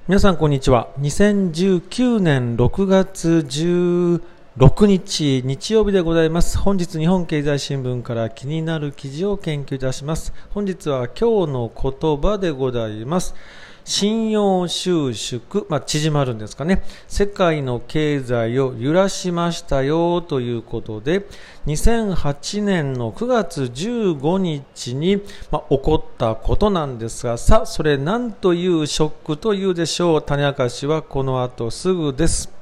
皆さんこんにちは。2019年6月16日日曜日でございます。本日日本経済新聞から気になる記事を研究いたします。本日は今日の言葉でございます。信用収縮、縮まるんですかね。世界の経済を揺らしましたよということで、2008年の9月15日に、起こったことなんですが、それ何というショックというでしょう。種明かしはこの後すぐです。